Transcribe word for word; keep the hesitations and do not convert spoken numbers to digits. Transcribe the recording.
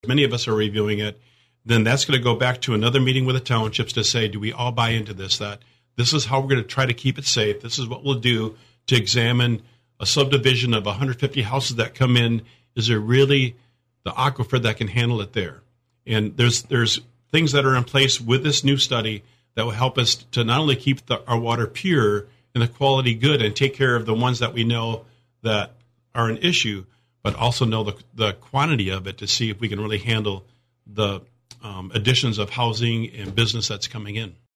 many of us are reviewing it, then that's going to go back to another meeting with the townships to say, do we all buy into this, that this is how we're going to try to keep it safe. This is what we'll do to examine a subdivision of one hundred fifty houses that come in. Is there really the aquifer that can handle it there? And there's there's things that are in place with this new study that will help us to not only keep the, our water pure and the quality good and take care of the ones that we know that are an issue, but also know the, the quantity of it to see if we can really handle the um, additions of housing and business that's coming in.